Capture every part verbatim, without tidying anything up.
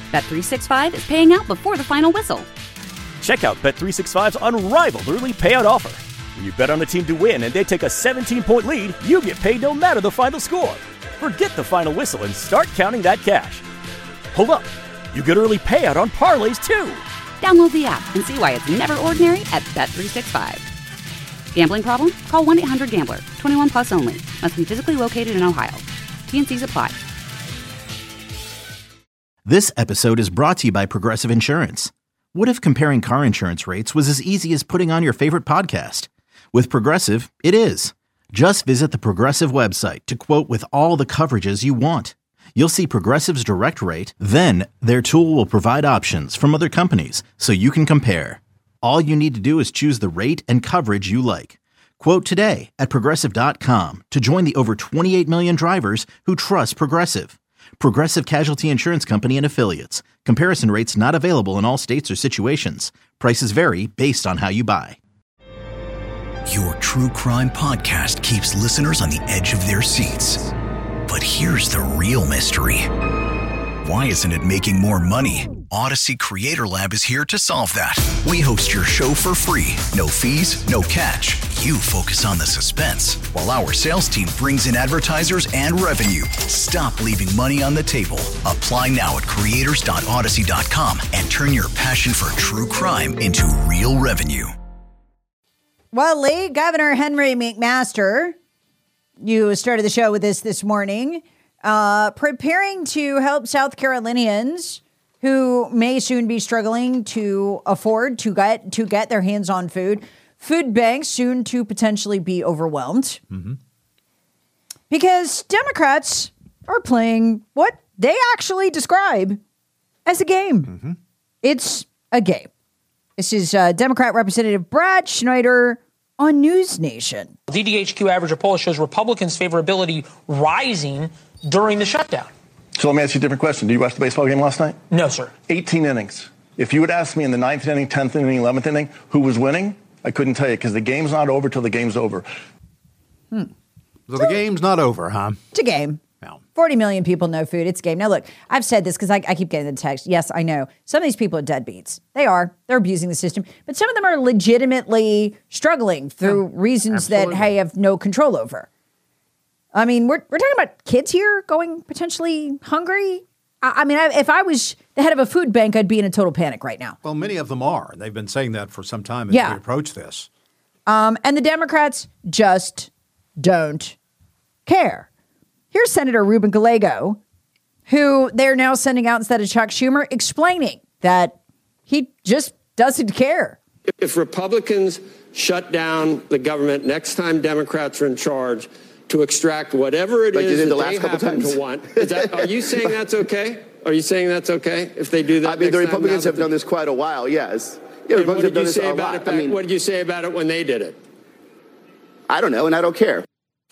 Bet three sixty-five is paying out before the final whistle. Check out Bet three sixty-five's unrivaled early payout offer. When you bet on a team to win and they take a seventeen-point lead, you get paid no matter the final score. Forget the final whistle and start counting that cash. Hold up. You get early payout on parlays, too. Download the app and see why it's never ordinary at Bet three sixty-five. Gambling problem? Call one eight hundred gambler. twenty-one plus only. Must be physically located in Ohio. T N Cs apply. This episode is brought to you by Progressive Insurance. What if comparing car insurance rates was as easy as putting on your favorite podcast? With Progressive, it is. Just visit the Progressive website to quote with all the coverages you want. You'll see Progressive's direct rate, then their tool will provide options from other companies so you can compare. All you need to do is choose the rate and coverage you like. Quote today at Progressive dot com to join the over twenty-eight million drivers who trust Progressive. Progressive Casualty Insurance Company and Affiliates. Comparison rates not available in all states or situations. Prices vary based on how you buy. Your true crime podcast keeps listeners on the edge of their seats. But here's the real mystery. Why isn't it making more money? Odyssey Creator Lab is here to solve that. We host your show for free. No fees, no catch. You focus on the suspense, while our sales team brings in advertisers and revenue. Stop leaving money on the table. Apply now at creators dot odyssey dot com and turn your passion for true crime into real revenue. Well, Lee, Governor Henry McMaster, you started the show with this this morning, uh, preparing to help South Carolinians who may soon be struggling to afford to get to get their hands on food. Food banks soon to potentially be overwhelmed. Mm-hmm. Because Democrats are playing what they actually describe as a game. Mm-hmm. It's a game. This is uh, Democrat Representative Brad Schneider on News Nation. The D H Q average of poll shows Republicans' favorability rising during the shutdown. So let me ask you a different question. Did you watch the baseball game last night? No, sir. eighteen innings. If you would ask me in the ninth inning, tenth inning, eleventh inning, who was winning, I couldn't tell you because the game's not over till the game's over. Hmm. So the game's not over, huh? It's a game. No. forty million people know food. It's a game. Now, look, I've said this because I, I keep getting the text. Yes, I know. Some of these people are deadbeats. They are. They're abusing the system. But some of them are legitimately struggling through yeah, reasons absolutely. that they have no control over. I mean, we're we're talking about kids here going potentially hungry. I, I mean, I, if I was the head of a food bank, I'd be in a total panic right now. Well, many of them are. They've been saying that for some time as yeah. we approach this. Um, and the Democrats just don't care. Here's Senator Ruben Gallego, who they're now sending out instead of Chuck Schumer, explaining that he just doesn't care. If Republicans shut down the government next time Democrats are in charge to extract whatever it like is that the they happen times. to want, is that, are you saying that's okay? Are you saying that's okay if they do that? I mean, the Republicans have they, done this quite a while, yes. Yeah, Republicans what did have done you say this about it? Back, I mean, what did you say about it when they did it? I don't know, and I don't care.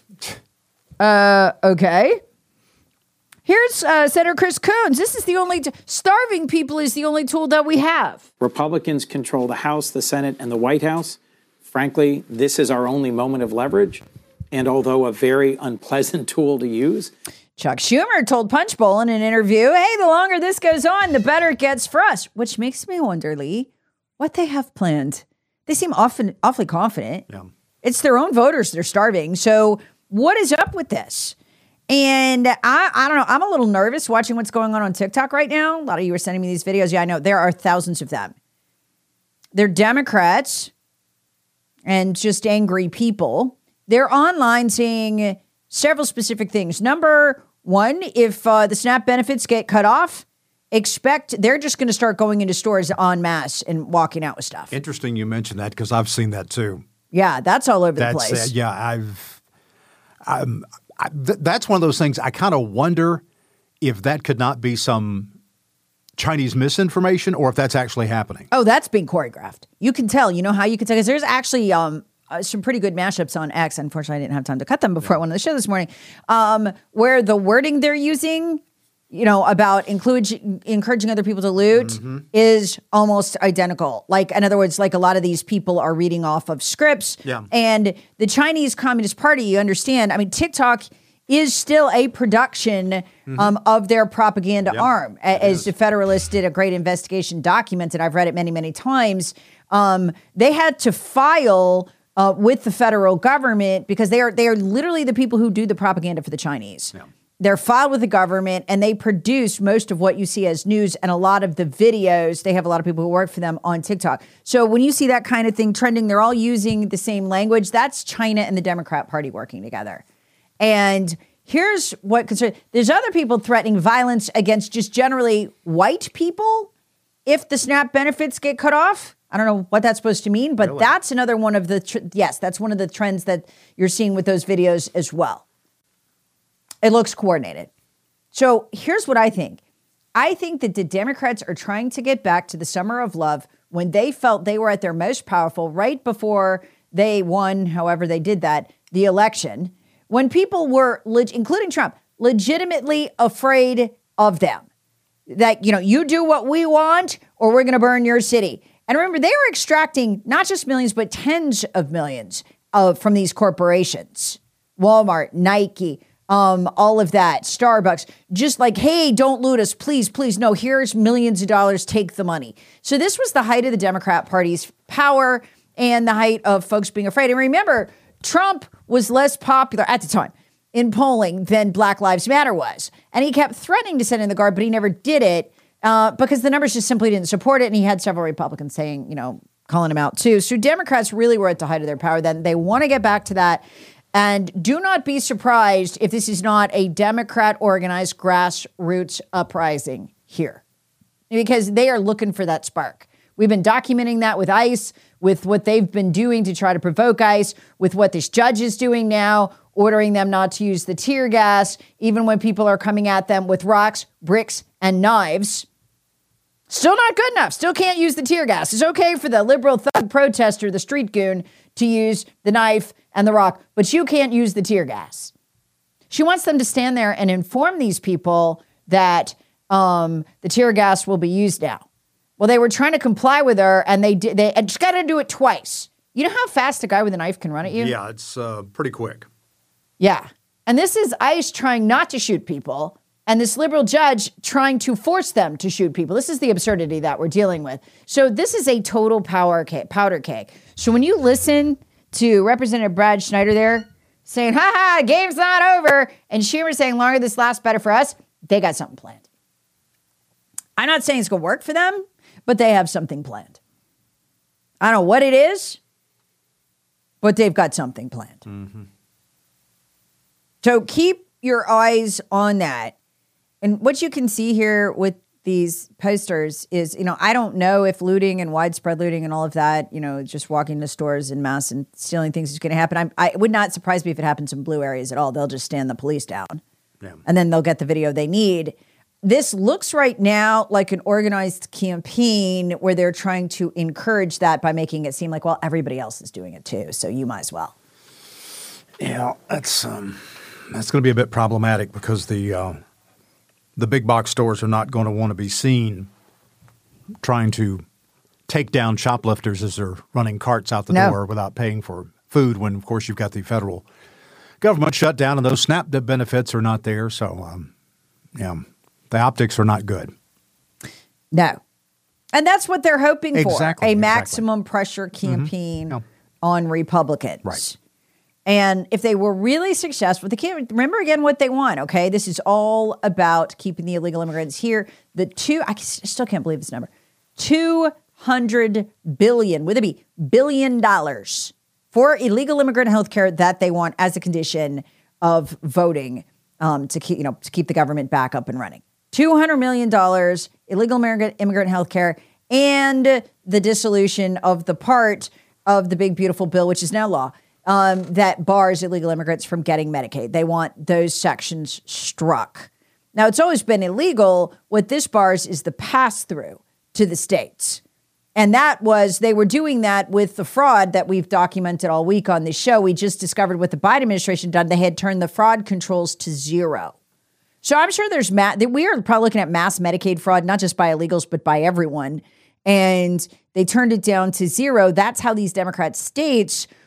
Uh, okay. Here's uh, Senator Chris Coons. This is the only t- starving people is the only tool that we have. Republicans control the House, the Senate, and the White House. Frankly, this is our only moment of leverage. And although a very unpleasant tool to use. Chuck Schumer told Punchbowl in an interview, hey, the longer this goes on, the better it gets for us. Which makes me wonder, Lee, what they have planned. They seem often awfully confident. Yeah. It's their own voters that are starving. So what is up with this? And I, I don't know. I'm a little nervous watching what's going on on TikTok right now. A lot of you are sending me these videos. Yeah, I know. There are thousands of them. They're Democrats and just angry people. They're online saying several specific things. Number one, if uh, the SNAP benefits get cut off, expect they're just going to start going into stores en masse and walking out with stuff. Interesting you mentioned that because I've seen that too. Yeah, that's all over that's, the place. Uh, yeah, I've. Um, I, th- that's one of those things I kind of wonder if that could not be some Chinese misinformation or if that's actually happening. Oh, that's being choreographed. You can tell. You know how you can tell? Because there's actually um, uh, some pretty good mashups on X. Unfortunately, I didn't have time to cut them before yeah. I went on the show this morning, um, where the wording they're using, you know, about include, encouraging other people to loot mm-hmm. is almost identical. Like, in other words, like a lot of these people are reading off of scripts. Yeah. And the Chinese Communist Party, you understand, I mean, TikTok is still a production mm-hmm. um, of their propaganda yep, arm. As the Federalist did a great investigation documented, I've read it many, many times. Um, they had to file uh, with the federal government because they are they are literally the people who do the propaganda for the Chinese. Yeah. They're filed with the government, and they produce most of what you see as news and a lot of the videos. They have a lot of people who work for them on TikTok. So when you see that kind of thing trending, they're all using the same language. That's China and the Democrat Party working together. And here's what concern. There's other people threatening violence against just generally white people if the SNAP benefits get cut off. I don't know what that's supposed to mean, but really? that's another one of the, tr- yes, that's one of the trends that you're seeing with those videos as well. It looks coordinated. So here's what I think. I think that the Democrats are trying to get back to the summer of love when they felt they were at their most powerful right before they won, however they did that, the election, when people were, leg- including Trump, legitimately afraid of them. That, you know, you do what we want or we're going to burn your city. And remember, they were extracting not just millions, but tens of millions of from these corporations. Walmart, Nike, Um, all of that, Starbucks, just like, hey, don't loot us, please, please. No, here's millions of dollars, take the money. So this was the height of the Democrat Party's power and the height of folks being afraid. And remember, Trump was less popular at the time in polling than Black Lives Matter was. And he kept threatening to send in the guard, but he never did it uh, because the numbers just simply didn't support it. And he had several Republicans saying, you know, calling him out too. So Democrats really were at the height of their power then. They want to get back to that. And do not be surprised if this is not a Democrat-organized grassroots uprising here, because they are looking for that spark. We've been documenting that with ICE, with what they've been doing to try to provoke ICE, with what this judge is doing now, ordering them not to use the tear gas, even when people are coming at them with rocks, bricks, and knives. Still not good enough. Still can't use the tear gas. It's okay for the liberal thug protester, the street goon, to use the knife and the rock, but you can't use the tear gas. She wants them to stand there and inform these people that um, the tear gas will be used now. Well, they were trying to comply with her, and they did. They just got to do it twice. You know how fast a guy with a knife can run at you? Yeah, it's uh, pretty quick. Yeah, and this is ICE trying not to shoot people, and this liberal judge trying to force them to shoot people. This is the absurdity that we're dealing with. So this is a total power cake, powder keg. So when you listen to Representative Brad Schneider there saying, ha ha, game's not over, and Schumer saying, longer this lasts, better for us, they got something planned. I'm not saying it's going to work for them, but they have something planned. I don't know what it is, but they've got something planned. Mm-hmm. So keep your eyes on that. And what you can see here with these posters is, you know, I don't know if looting and widespread looting and all of that, you know, just walking to stores en masse and stealing things is going to happen. I'm, I it would not surprise me if it happens in blue areas at all. They'll just stand the police down, yeah. and then they'll get the video they need. This looks right now like an organized campaign where they're trying to encourage that by making it seem like, well, everybody else is doing it too, so you might as well. Yeah, that's um, that's going to be a bit problematic because the uh, the big box stores are not going to want to be seen trying to take down shoplifters as they're running carts out the no. door without paying for food when, of course, you've got the federal government shut down and those SNAP benefits are not there. So, um, yeah, the optics are not good. No. And that's what they're hoping for, exactly, a exactly. maximum pressure campaign mm-hmm. yeah. on Republicans. Right. And if they were really successful, they can't remember again what they want, okay? This is all about keeping the illegal immigrants here. The two, I still can't believe this number, two hundred billion, with a B, billion dollars for illegal immigrant health care that they want as a condition of voting um, to keep, you know, to keep the government back up and running. two hundred million dollars, illegal immigrant, immigrant health care, and the dissolution of the part of the big, beautiful bill, which is now law, Um, that bars illegal immigrants from getting Medicaid. They want those sections struck. Now, it's always been illegal. What this bars is the pass-through to the states. And that was, they were doing that with the fraud that we've documented all week on this show. We just discovered what the Biden administration done. They had turned the fraud controls to zero. So I'm sure there's, ma- we are probably looking at mass Medicaid fraud, not just by illegals, but by everyone. And they turned it down to zero. That's how these Democrat states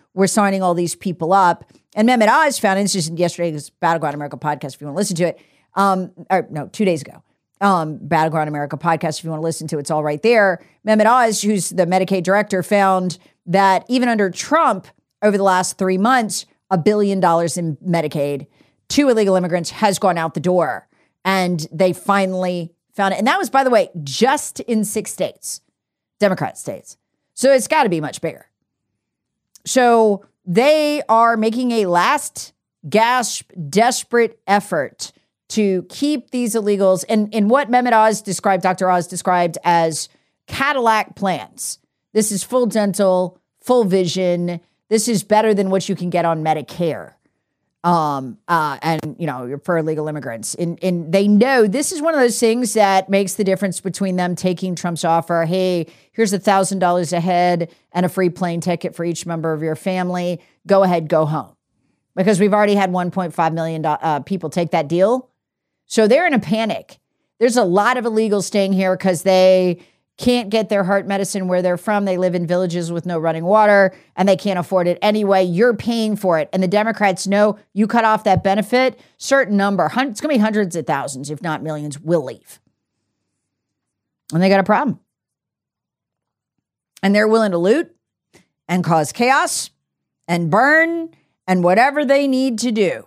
were signing all these people up. And Mehmet Oz found, and this is yesterday's Battleground America podcast, if you want to listen to it, um, or no, two days ago, um, Battleground America podcast, if you want to listen to it, it's all right there. Mehmet Oz, who's the Medicaid director, found that even under Trump, over the last three months, a billion dollars in Medicaid to illegal immigrants has gone out the door. And they finally found it. And that was, by the way, just in six states, Democrat states. So it's got to be much bigger. So they are making a last gasp, desperate effort to keep these illegals in, in what Mehmet Oz described, Doctor Oz described as Cadillac plans. This is full dental, full vision. This is better than what you can get on Medicare. Um, uh, and, you know, for illegal immigrants. And, and they know this is one of those things that makes the difference between them taking Trump's offer. Hey, here's a thousand dollars a head and a free plane ticket for each member of your family. Go ahead, go home. Because we've already had one point five million uh, people take that deal. So they're in a panic. There's a lot of illegals staying here because they can't get their heart medicine where they're from. They live in villages with no running water and they can't afford it anyway. You're paying for it. And the Democrats know you cut off that benefit, certain number, it's going to be hundreds of thousands, if not millions, will leave. And they got a problem. And they're willing to loot and cause chaos and burn and whatever they need to do.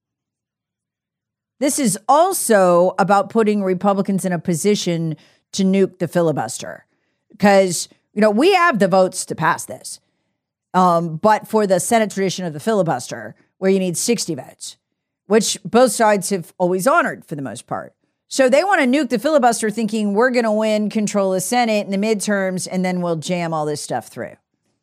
This is also about putting Republicans in a position to nuke the filibuster, because, you know, we have the votes to pass this. Um, but for the Senate tradition of the filibuster, where you need sixty votes, which both sides have always honored for the most part. So they want to nuke the filibuster thinking we're going to win control of the Senate in the midterms and then we'll jam all this stuff through.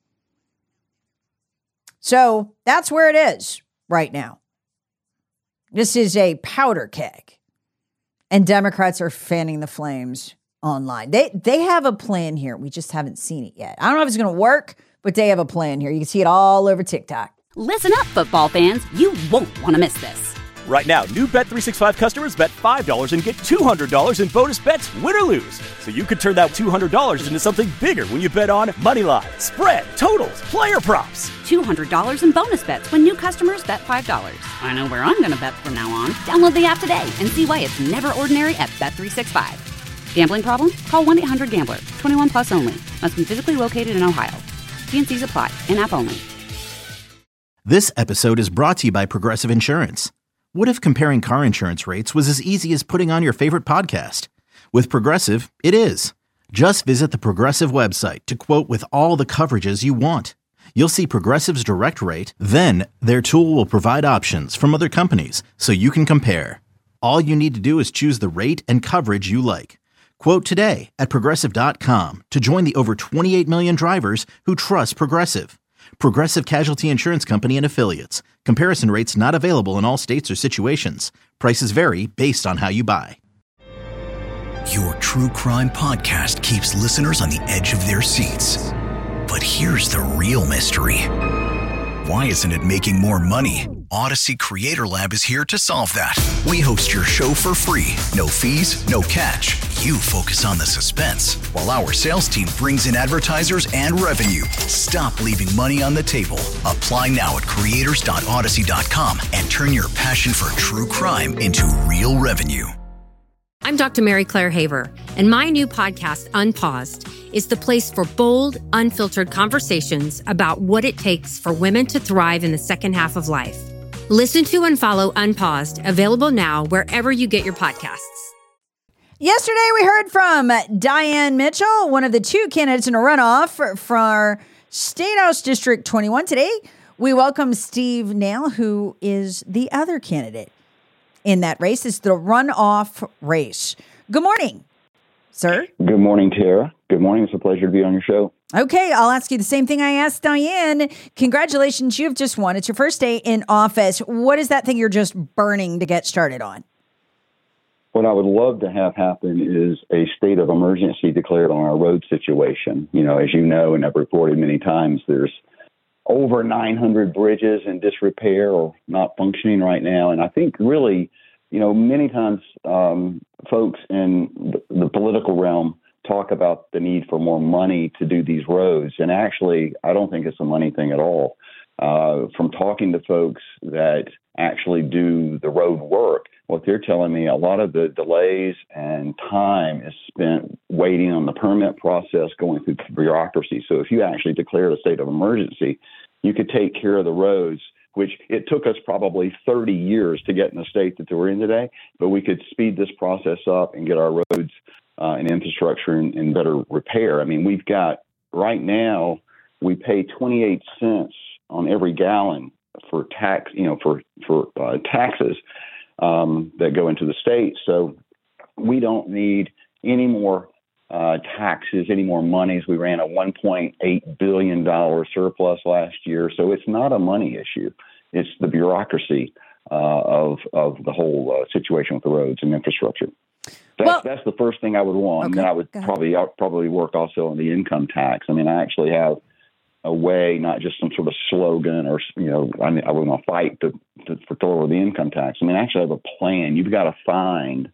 So that's where it is right now. This is a powder keg, and Democrats are fanning the flames online. They they have a plan here. We just haven't seen it yet. I don't know if it's going to work, but they have a plan here. You can see it all over TikTok. Listen up, football fans. You won't want to miss this. Right now, new Bet three sixty-five customers bet five dollars and get two hundred dollars in bonus bets, win or lose. So you could turn that two hundred dollars into something bigger when you bet on money line, spread, totals, player props. two hundred dollars in bonus bets when new customers bet five dollars. I know where I'm going to bet from now on. Download the app today and see why it's never ordinary at Bet three sixty-five. Gambling problem? Call one eight hundred gambler. twenty-one plus only. Must be physically located in Ohio. T and C's apply. In-app only. This episode is brought to you by Progressive Insurance. What if comparing car insurance rates was as easy as putting on your favorite podcast? With Progressive, it is. Just visit the Progressive website to quote with all the coverages you want. You'll see Progressive's direct rate, then their tool will provide options from other companies so you can compare. All you need to do is choose the rate and coverage you like. Quote today at Progressive dot com to join the over twenty-eight million drivers who trust Progressive. Progressive Casualty Insurance Company and Affiliates. Comparison rates not available in all states or situations. Prices vary based on how you buy. Your true crime podcast keeps listeners on the edge of their seats. But here's the real mystery. Why isn't it making more money? Odyssey Creator Lab is here to solve that. We host your show for free. No fees, no catch. You focus on the suspense, while our sales team brings in advertisers and revenue. Stop leaving money on the table. Apply now at creators dot odyssey dot com and turn your passion for true crime into real revenue. I'm Doctor Mary Claire Haver, and my new podcast, Unpaused, is the place for bold, unfiltered conversations about what it takes for women to thrive in the second half of life. Listen to and follow Unpaused, available now wherever you get your podcasts. Yesterday, we heard from Diane Mitchell, one of the two candidates in a runoff for, for State House District twenty-one. Today, we welcome Steve Nail, who is the other candidate in that race. It's the runoff race. Good morning, sir. Good morning, Tara. Good morning. It's a pleasure to be on your show. Okay, I'll ask you the same thing I asked Diane. Congratulations, you've just won. It's your first day in office. What is that thing you're just burning to get started on? What I would love to have happen is a state of emergency declared on our road situation. You know, as you know, and I've reported many times, there's over nine hundred bridges in disrepair or not functioning right now. And I think really, you know, many times um, folks in the, the political realm talk about the need for more money to do these roads. And actually, I don't think it's a money thing at all. uh, from talking to folks that actually do the road work, what they're telling me, a lot of the delays and time is spent waiting on the permit process, going through bureaucracy. So if you actually declared a state of emergency, you could take care of the roads, which it took us probably thirty years to get in the state that we're in today, but we could speed this process up and get our roads uh, and infrastructure in, in better repair. I mean, we've got, right now, we pay twenty-eight cents on every gallon for tax, you know, for, for uh, taxes um, that go into the state. So we don't need any more uh, taxes, any more monies. We ran a one point eight billion dollars surplus last year. So it's not a money issue. It's the bureaucracy uh, of, of the whole uh, situation with the roads and infrastructure. That's, well, that's the first thing I would want. Okay, and then I would probably I'll probably work also on the income tax. I mean, I actually have a way, not just some sort of slogan or, you know, I mean, I was going to fight to, to, for to lower the income tax. I mean, I actually have a plan. You've got to find,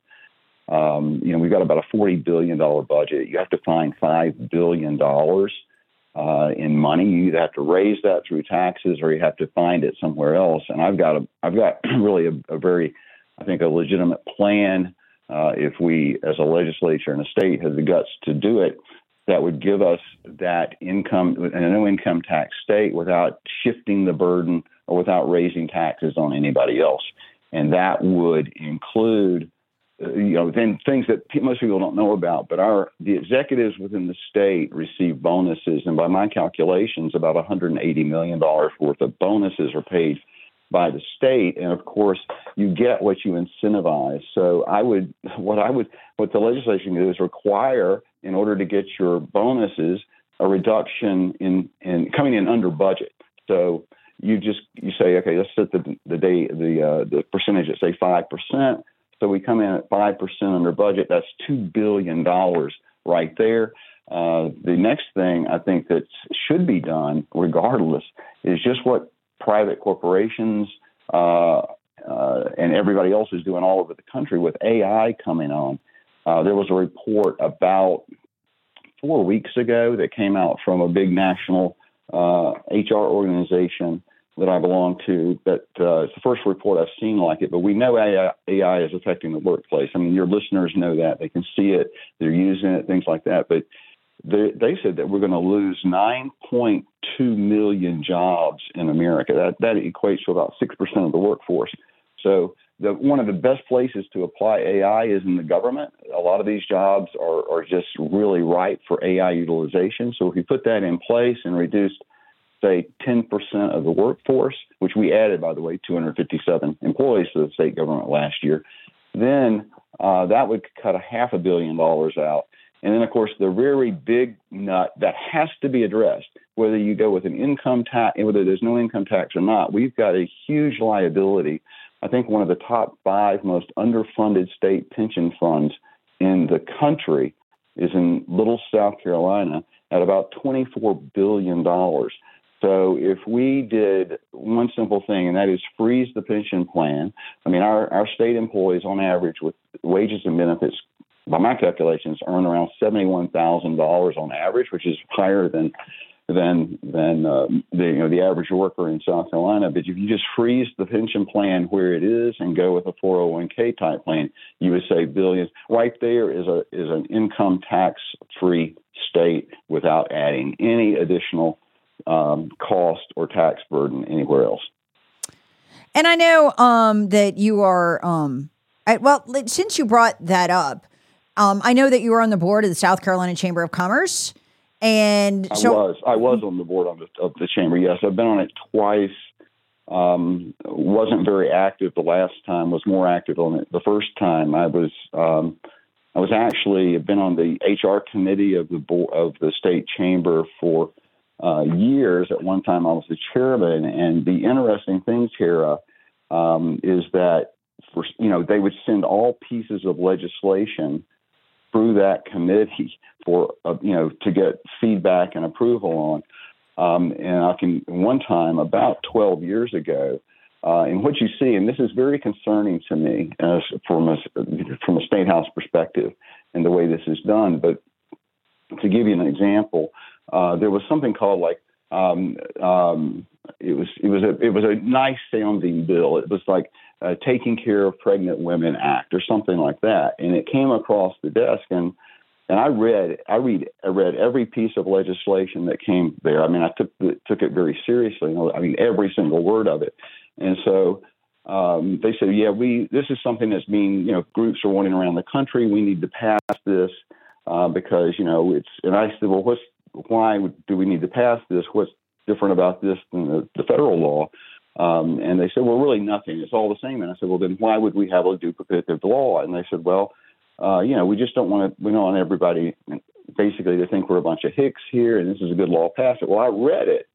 um, you know, we've got about a forty billion dollars budget. You have to find five billion dollars uh, in money. You either have to raise that through taxes or you have to find it somewhere else. And I've got a, I've got really a, a very, I think, a legitimate plan. Uh, if we, as a legislature and a state, have the guts to do it, that would give us that income and a no income tax state without shifting the burden or without raising taxes on anybody else. And that would include, uh, you know, then things that most people don't know about, but our, the executives within the state receive bonuses. And by my calculations, about one hundred eighty million dollars worth of bonuses are paid by the state. And of course, you get what you incentivize. So I would, what I would, what the legislation do is require, in order to get your bonuses, a reduction in, in coming in under budget. So you just, you say, okay, let's set the, the day, the, uh, the percentage at say five percent. So we come in at five percent under budget. That's two billion dollars right there. Uh, the next thing I think that should be done regardless is just what private corporations uh, uh, and everybody else is doing all over the country with A I coming on. Uh, there was a report about four weeks ago that came out from a big national uh, H R organization that I belong to. That uh, it's the first report I've seen like it, but we know A I, A I is affecting the workplace. I mean, your listeners know that. They can see it. They're using it, things like that. But they, they said that we're going to lose nine point two million jobs in America. That, that equates to about six percent of the workforce. So the, one of the best places to apply A I is in the government. A lot of these jobs are, are just really ripe for A I utilization. So if you put that in place and reduce, say, ten percent of the workforce, which we added, by the way, two hundred fifty-seven employees to the state government last year, then uh, that would cut a half a billion dollars out. And then, of course, the very big nut that has to be addressed, whether you go with an income tax, whether there's no income tax or not, we've got a huge liability. I think one of the top five most underfunded state pension funds in the country is in Little, South Carolina at about twenty-four billion dollars. So if we did one simple thing, and that is freeze the pension plan, I mean, our, our state employees on average with wages and benefits, by my calculations, earn around seventy-one thousand dollars on average, which is higher than than than uh, the you know the average worker in South Carolina. But if you just freeze the pension plan where it is and go with a four oh one k type plan, you would save billions. Right there is a is an income tax free state without adding any additional um, cost or tax burden anywhere else. And I know um, that you are um, I, well. Since you brought that up. Um, I know that you were on the board of the South Carolina Chamber of Commerce, and so I was. I was on the board of the, of the chamber. Yes, I've been on it twice. Um, wasn't very active the last time. Was more active on it the first time. I was. Um, I was actually been on the H R committee of the board of the state chamber for uh, years. At one time, I was the chairman. And the interesting thing, Tara, um, is that for you know they would send all pieces of legislation through that committee for, uh, you know, to get feedback and approval on. Um, and I can, one time about twelve years ago, uh, and what you see, and this is very concerning to me as from a, from a state house perspective and the way this is done. But to give you an example, uh, there was something called like um, um, it was it was a it was a nice sounding bill. It was like uh, Taking Care of Pregnant Women Act or something like that, and it came across the desk and. And I read, I read, I read every piece of legislation that came there. I mean, I took the, took it very seriously. I mean, every single word of it. And so um, they said, "Yeah, we this is something that's being, you know, groups are wanting around the country. We need to pass this uh, because, you know, it's." And I said, "Well, what's why do we need to pass this? What's different about this than the, the federal law?" Um, and they said, "Well, really nothing. It's all the same." And I said, "Well, then why would we have a duplicative law?" And they said, "Well." Uh, you know, we just don't want to, we don't want everybody basically to think we're a bunch of hicks here and this is a good law, pass it. Well, I read it,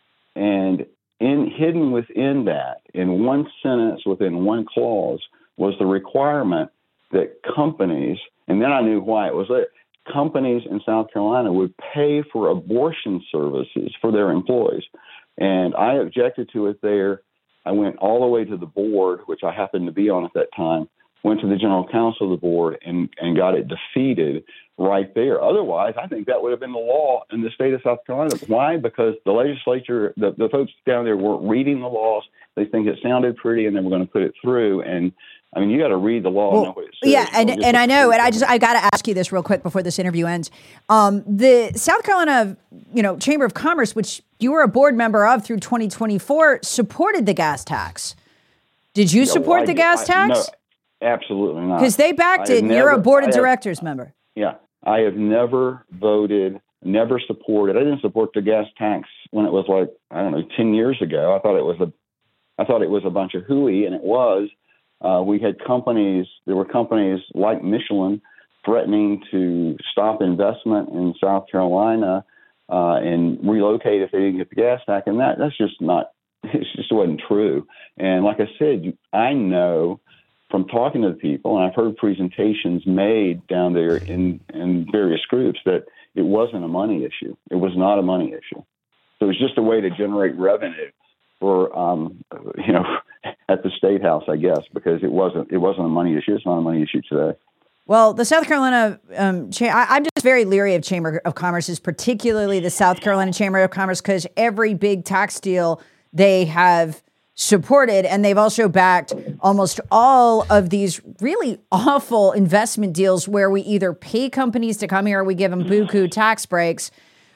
and in hidden within that, in one sentence, within one clause, was the requirement that companies, and then I knew why it was there, companies in South Carolina would pay for abortion services for their employees. And I objected to it there. I went all the way to the board, which I happened to be on at that time. Went to the general counsel of the board and, and got it defeated right there. Otherwise, I think that would have been the law in the state of South Carolina. Why? Because the legislature, the, the folks down there weren't reading the laws. They think it sounded pretty and they were going to put it through. And I mean, you got to read the law well, and know what it says. Yeah, and, and I know, and I just I got to ask you this real quick before this interview ends. Um, the South Carolina, you know, Chamber of Commerce, which you were a board member of through twenty twenty-four, supported the gas tax. Did you Yeah, support well, the I, gas I, tax? No, absolutely not. Because they backed I it, and never, you're a board of I have, directors member. Yeah, I have never voted, never supported. I didn't support the gas tax when it was like, I don't know, ten years ago. I thought it was a, I thought it was a bunch of hooey, and it was. Uh, we had companies, there were companies like Michelin threatening to stop investment in South Carolina uh, and relocate if they didn't get the gas tax, and that that's just not, it just wasn't true. And like I said, I know from talking to the people, and I've heard presentations made down there in, in various groups, that it wasn't a money issue. It was not a money issue. So it was just a way to generate revenue for, um, you know, at the State House, I guess, because it wasn't it wasn't a money issue. It's not a money issue today. Well, the South Carolina, um, cha- I, I'm just very leery of Chamber of Commerce's, particularly the South Carolina Chamber of Commerce, because every big tax deal they have supported, and they've also backed almost all of these really awful investment deals where we either pay companies to come here or we give them buku tax breaks.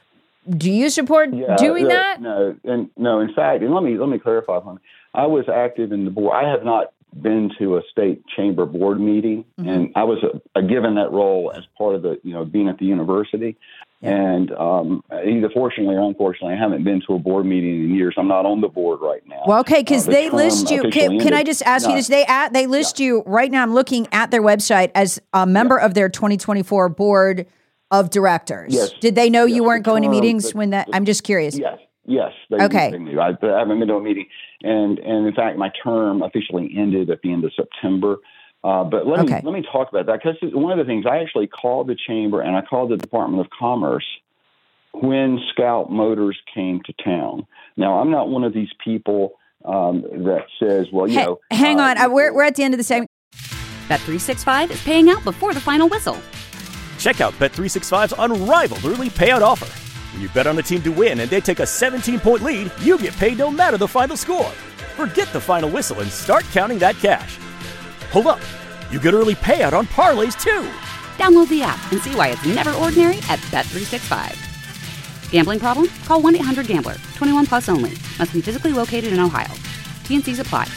Do you support yeah, doing uh, that? No, and no. In fact, and let me let me clarify one. I was active in the board. I have not been to a state chamber board meeting, mm-hmm. and I was a, a given that role as part of the, you know, being at the university. Yeah. And um, either fortunately or unfortunately, I haven't been to a board meeting in years. I'm not on the board right now. Well, okay, because uh, the they list you. Can, can I just ask no. you this? They at, they list yeah. you right now. I'm looking at their website as a member yeah. of their twenty twenty-four board of directors. Yes. Did they know yes. you weren't the going term, to meetings the, when that? The, I'm just curious. Yes. Yes. They, okay. They knew. I, I haven't been to a meeting, and and in fact, my term officially ended at the end of September. Uh, but let me okay. let me talk about that, because one of the things I actually called the chamber and I called the Department of Commerce when Scout Motors came to town. Now, I'm not one of these people um, that says, well, you hey, know. Hang uh, on. Uh, we're, we're at the end of the segment. Bet three sixty-five is paying out before the final whistle. Check out Bet three sixty-five's unrivaled early payout offer. When you bet on a team to win and they take a seventeen-point lead, you get paid no matter the final score. Forget the final whistle and start counting that cash. Hold up. You get early payout on parlays, too. Download the app and see why it's never ordinary at Bet three sixty-five. Gambling problem? Call one eight hundred gambler. twenty-one plus only. Must be physically located in Ohio. T and C's apply.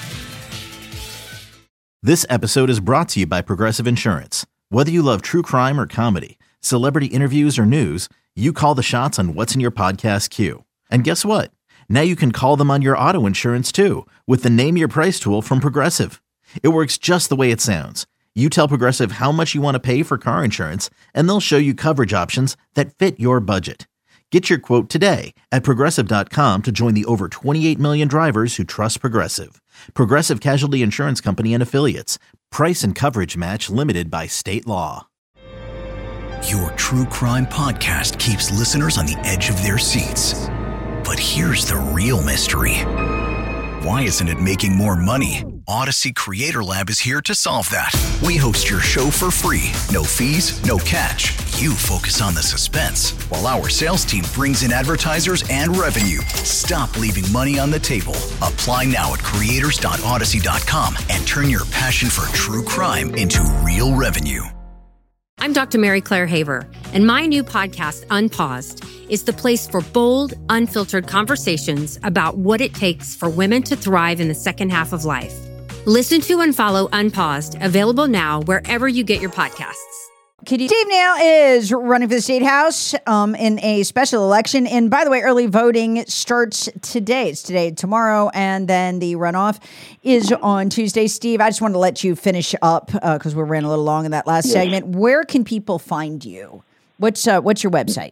This episode is brought to you by Progressive Insurance. Whether you love true crime or comedy, celebrity interviews or news, you call the shots on what's in your podcast queue. And guess what? Now you can call them on your auto insurance too with the Name Your Price tool from Progressive. It works just the way it sounds. You tell Progressive how much you want to pay for car insurance, and they'll show you coverage options that fit your budget. Get your quote today at Progressive dot com to join the over twenty-eight million drivers who trust Progressive. Progressive Casualty Insurance Company and Affiliates. Price and coverage match limited by state law. Your true crime podcast keeps listeners on the edge of their seats. But here's the real mystery. Why isn't it making more money? Odyssey Creator Lab is here to solve that. We host your show for free. No fees, no catch. you focus on the suspense while our sales team brings in advertisers and revenue. Stop leaving money on the table. Apply now at creators dot odyssey dot com and turn your passion for true crime into real revenue. I'm Doctor Mary Claire Haver, and my new podcast, Unpaused, is the place for bold, unfiltered conversations about what it takes for women to thrive in the second half of life. Listen to and follow Unpaused, available now wherever you get your podcasts. Steve Nail is running for the State House um, in a special election. And by the way, early voting starts today. It's today, tomorrow, and then the runoff is on Tuesday. Steve, I just wanted to let you finish up because uh, we ran a little long in that last yes. segment. Where can people find you? What's uh, what's your website?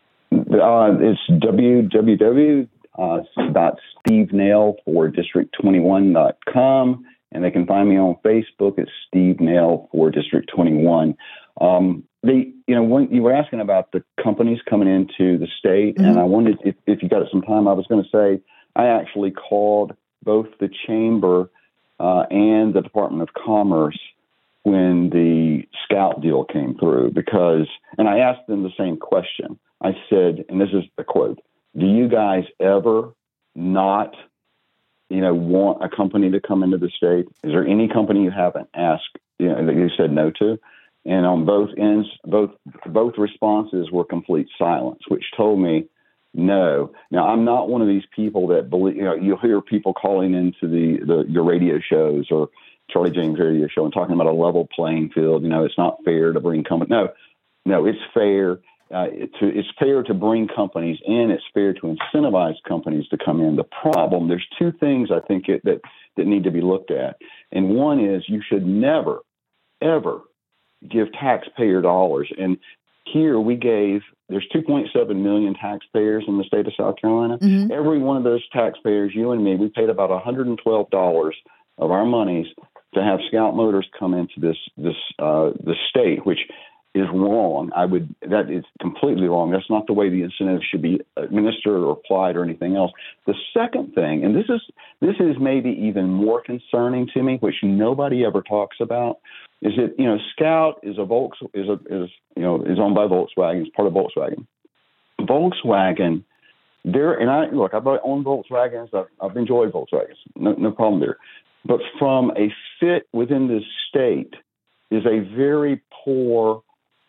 Uh, it's w w w dot steve nail for district twenty-one dot com, and they can find me on Facebook at Steve Nail for District twenty-one. Um, the, you know, when you were asking about the companies coming into the state, mm-hmm. and I wondered if, if you got some time, I was going to say, I actually called both the Chamber uh, and the Department of Commerce when the Scout deal came through because, and I asked them the same question. I said, and this is the quote, do you guys ever not, you know, want a company to come into the state? Is there any company you haven't asked, you know, that you said no to? And on both ends, both both responses were complete silence, which told me no. Now, I'm not one of these people that believe, you know, you'll hear people calling into the, the your radio shows or Charlie James radio show and talking about a level playing field. You know, it's not fair to bring companies. No, no, it's fair. Uh, to, it's fair to bring companies in. It's fair to incentivize companies to come in. The problem, there's two things I think it, that, that need to be looked at. And one is you should never, ever give taxpayer dollars. And here we gave, there's two point seven million taxpayers in the state of South Carolina. Mm-hmm. Every one of those taxpayers, you and me, we paid about one hundred twelve dollars of our monies to have Scout Motors come into this, this, uh, the state, which is wrong. I would, that is completely wrong. That's not the way the incentive should be administered or applied or anything else. The second thing, and this is, this is maybe even more concerning to me, which nobody ever talks about, is that, you know, Scout is a Volks, is a, is, you know, is owned by Volkswagen, it's part of Volkswagen. Volkswagen, there, and I, look, I've owned Volkswagens, I've, I've enjoyed Volkswagens, no, no problem there. But from a fit within the state is a very poor,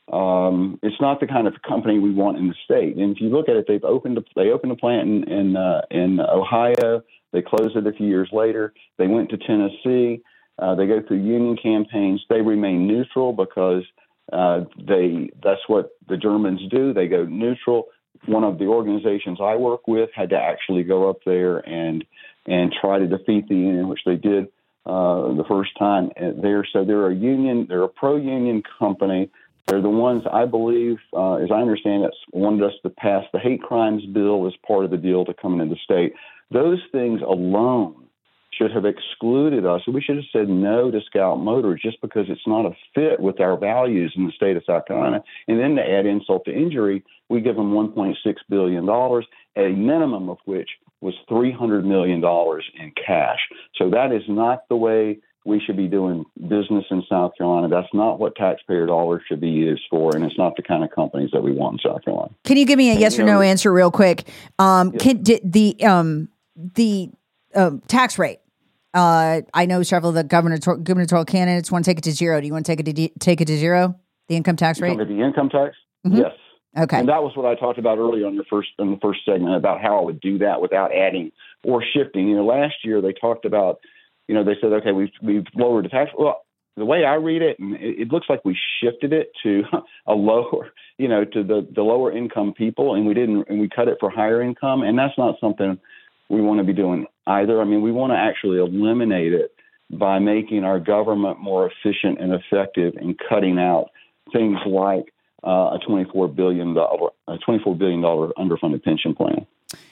Um, it's not the kind of company we want in the state. And if you look at it, they've opened a, they opened a plant in in, uh, in Ohio. They closed it a few years later. They went to Tennessee. Uh, they go through union campaigns. They remain neutral because uh, they that's what the Germans do. They go neutral. One of the organizations I work with had to actually go up there and and try to defeat the union, which they did uh, the first time there. So they're a union. They're a pro-union company. They're the ones, I believe, uh, as I understand it, wanted us to pass the hate crimes bill as part of the deal to come into the state. Those things alone should have excluded us. We should have said no to Scout Motors just because it's not a fit with our values in the state of South Carolina. And then to add insult to injury, we give them one point six billion dollars, a minimum of which was three hundred million dollars in cash. So that is not the way we should be doing business in South Carolina. That's not what taxpayer dollars should be used for, and it's not the kind of companies that we want in South Carolina. Can you give me a and, yes or know, no answer real quick? Um, yes. Can did the um, the uh, tax rate? Uh, I know several of the gubernatorial, gubernatorial candidates want to take it to zero. Do you want to take it to take it to zero? The income tax rate? The income tax? Mm-hmm. Yes. Okay. And that was what I talked about earlier on your first in the first segment about how I would do that without adding or shifting. You know, last year they talked about. You know, they said, okay, we've we've lowered the tax. Well, the way I read it, it, it looks like we shifted it to a lower, you know, to the, the lower income people, and we didn't, and we cut it for higher income, and that's not something we want to be doing either. I mean, we want to actually eliminate it by making our government more efficient and effective in cutting out things like uh, a twenty-four billion dollars a twenty-four billion dollars underfunded pension plan.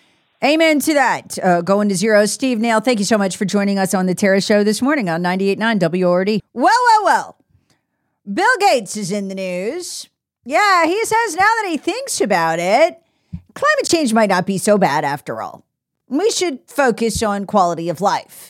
Amen to that. Uh, going to zero. Steve Nail, thank you so much for joining us on the Tara Show this morning on ninety-eight point nine W O R D. Well, well, well. Bill Gates is in the news. Yeah, he says now that he thinks about it, climate change might not be so bad after all. We should focus on quality of life.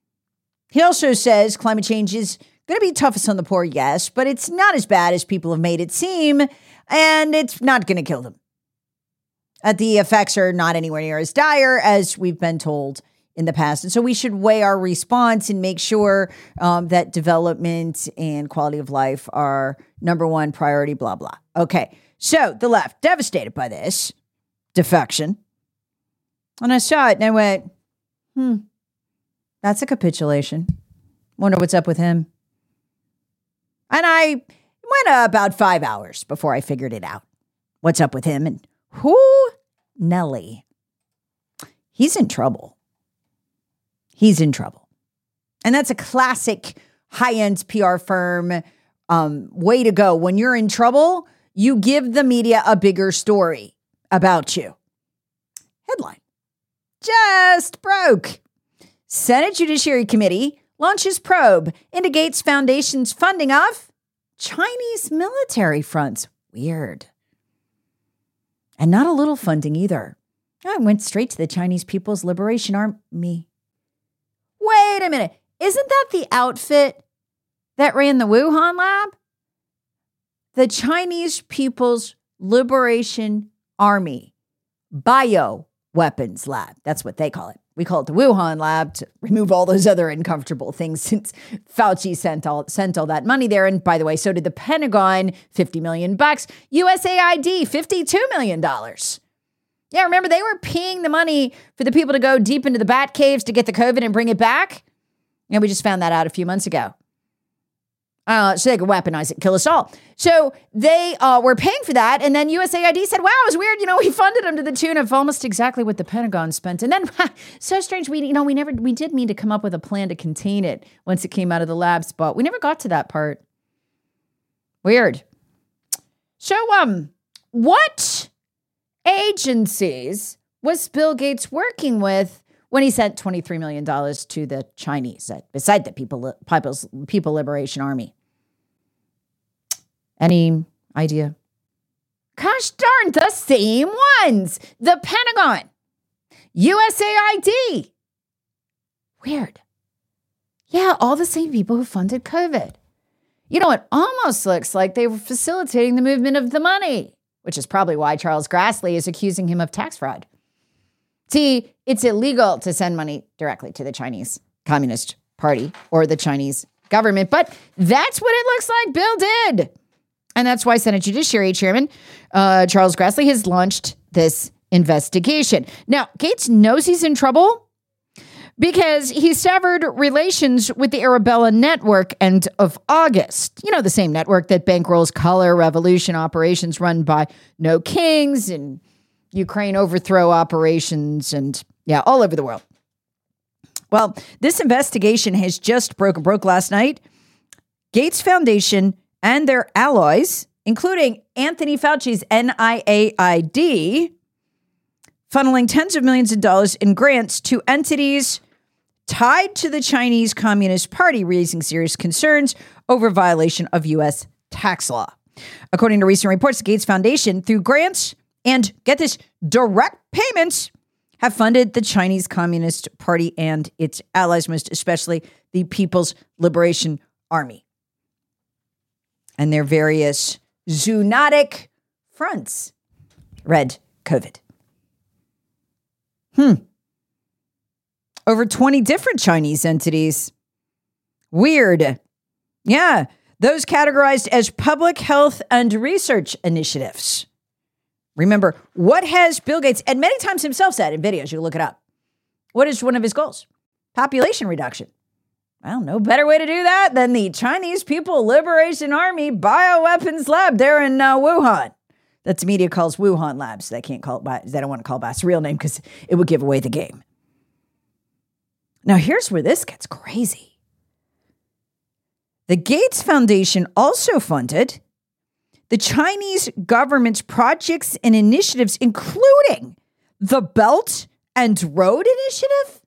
He also says climate change is going to be toughest on the poor, yes, but it's not as bad as people have made it seem. and it's not going to kill them. Uh, the effects are not anywhere near as dire as we've been told in the past. And so we should weigh our response and make sure um, that development and quality of life are number one priority, blah, blah. Okay, so the left, devastated by this defection. And I saw it and I went, hmm, that's a capitulation. Wonder what's up with him. And I went uh, about five hours before I figured it out. What's up with him? And who? Nelly. He's in trouble. He's in trouble. And that's a classic high-end P R firm um, way to go. When you're in trouble, you give the media a bigger story about you. Headline. Just broke. Senate Judiciary Committee launches probe into Gates Foundation's funding of Chinese military fronts. Weird. And not a little funding either. I went straight to the Chinese People's Liberation Army. Wait a minute. Isn't that the outfit that ran the Wuhan lab? The Chinese People's Liberation Army Bioweapons Lab. That's what they call it. We call it the Wuhan lab to remove all those other uncomfortable things since Fauci sent all, sent all that money there. And by the way, so did the Pentagon, fifty million bucks. U S A I D, fifty-two million dollars. Yeah, remember they were paying the money for the people to go deep into the bat caves to get the COVID and bring it back? Yeah, we just found that out a few months ago. Uh, so they could weaponize it, kill us all. So they uh, were paying for that. And then U S A I D said, wow, it was weird. You know, we funded them to the tune of almost exactly what the Pentagon spent. And then so strange. We, you know, we never, we did mean to come up with a plan to contain it once it came out of the labs, but we never got to that part. Weird. So, um, what agencies was Bill Gates working with when he sent twenty-three million dollars to the Chinese, uh, beside the People, People's People Liberation Army? Any idea? Gosh darn, the same ones. The Pentagon, U S A I D. Weird. Yeah, all the same people who funded COVID. You know, it almost looks like they were facilitating the movement of the money, which is probably why Charles Grassley is accusing him of tax fraud. See, it's illegal to send money directly to the Chinese Communist Party or the Chinese government, but that's what it looks like Bill did. And that's why Senate Judiciary Chairman uh, Charles Grassley has launched this investigation. Now, Gates knows he's in trouble because he severed relations with the Arabella Network end of August. You know, the same network that bankrolls color revolution operations run by No Kings and Ukraine overthrow operations and, yeah, all over the world. Well, this investigation has just broke, broke last night. Gates Foundation and their allies, including Anthony Fauci's N I A I D, funneling tens of millions of dollars in grants to entities tied to the Chinese Communist Party, raising serious concerns over violation of U S tax law. According to recent reports, the Gates Foundation, through grants and, get this, direct payments, have funded the Chinese Communist Party and its allies, most especially the People's Liberation Army and their various zoonotic fronts. Red COVID. Hmm. Over twenty different Chinese entities. Weird. Yeah. Those categorized as public health and research initiatives. Remember, what has Bill Gates, and many times himself said in videos, you can look it up. What is one of his goals? Population reduction. Well, no better way to do that than the Chinese People Liberation Army Bioweapons Lab there in uh, Wuhan. That the media calls Wuhan Labs. They can't call it by, they don't want to call it by its real name because it would give away the game. Now, here's where this gets crazy. The Gates Foundation also funded the Chinese government's projects and initiatives, including the Belt and Road Initiative.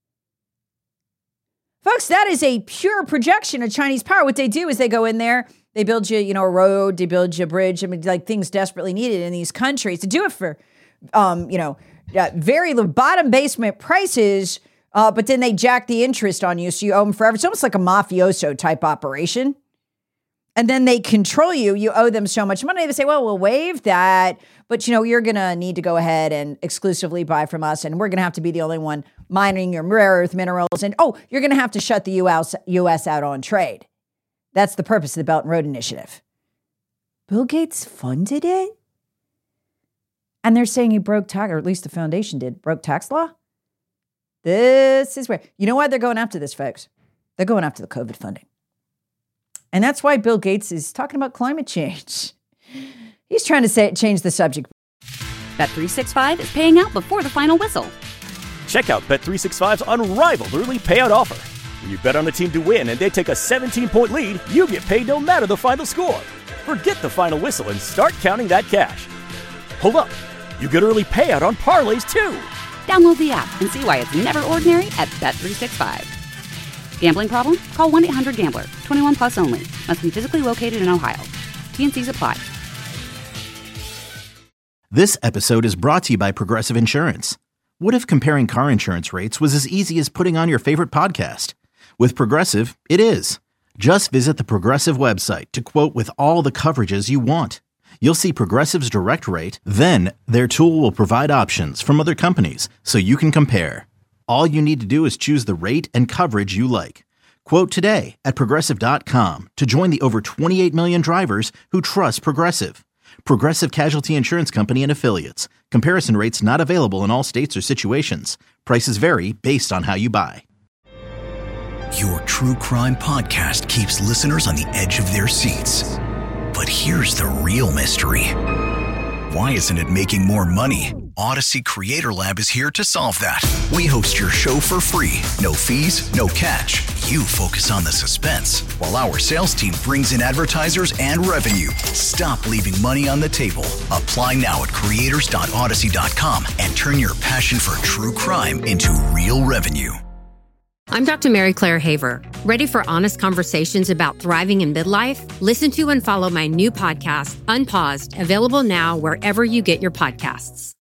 Folks, that is a pure projection of Chinese power. What they do is they go in there, they build you, you know, a road, they build you a bridge. I mean, like things desperately needed in these countries to do it for, um, you know, uh, very low bottom basement prices. Uh, but then they jack the interest on you, so you owe them forever. It's almost like a mafioso type operation. and then they control you. You owe them so much money. They say, well, we'll waive that, but you know, you're going to need to go ahead and exclusively buy from us. And we're going to have to be the only one mining your rare earth minerals. And oh, you're going to have to shut the U S U S out on trade. That's the purpose of the Belt and Road Initiative. Bill Gates funded it. And they're saying he broke tax, or at least the foundation did, broke tax law. This is where, you know why they're going after this, folks? They're going after the COVID funding. And that's why Bill Gates is talking about climate change. He's trying to say change the subject. Bet three sixty-five is paying out before the final whistle. Check out Bet three sixty-five's unrivaled early payout offer. When you bet on a team to win and they take a seventeen-point lead, you get paid no matter the final score. Forget the final whistle and start counting that cash. Hold up. You get early payout on parlays, too. Download the app and see why it's never ordinary at Bet three sixty-five. Gambling problem? Call one eight hundred gambler. twenty-one plus only. Must be physically located in Ohio. T N Cs apply. This episode is brought to you by Progressive Insurance. What if comparing car insurance rates was as easy as putting on your favorite podcast? With Progressive, it is. Just visit the Progressive website to quote with all the coverages you want. You'll see Progressive's direct rate, then their tool will provide options from other companies so you can compare. All you need to do is choose the rate and coverage you like. Quote today at Progressive dot com to join the over twenty-eight million drivers who trust Progressive. Progressive Casualty Insurance Company and Affiliates. Comparison rates not available in all states or situations. Prices vary based on how you buy. Your true crime podcast keeps listeners on the edge of their seats. But here's the real mystery. Why isn't it making more money? Odyssey Creator Lab is here to solve that. We host your show for free. No fees, no catch. You focus on the suspense, while our sales team brings in advertisers and revenue. Stop leaving money on the table. Apply now at creators dot odyssey dot com and turn your passion for true crime into real revenue. I'm Doctor Mary Claire Haver. Ready for honest conversations about thriving in midlife? Listen to and follow my new podcast, Unpaused, available now wherever you get your podcasts.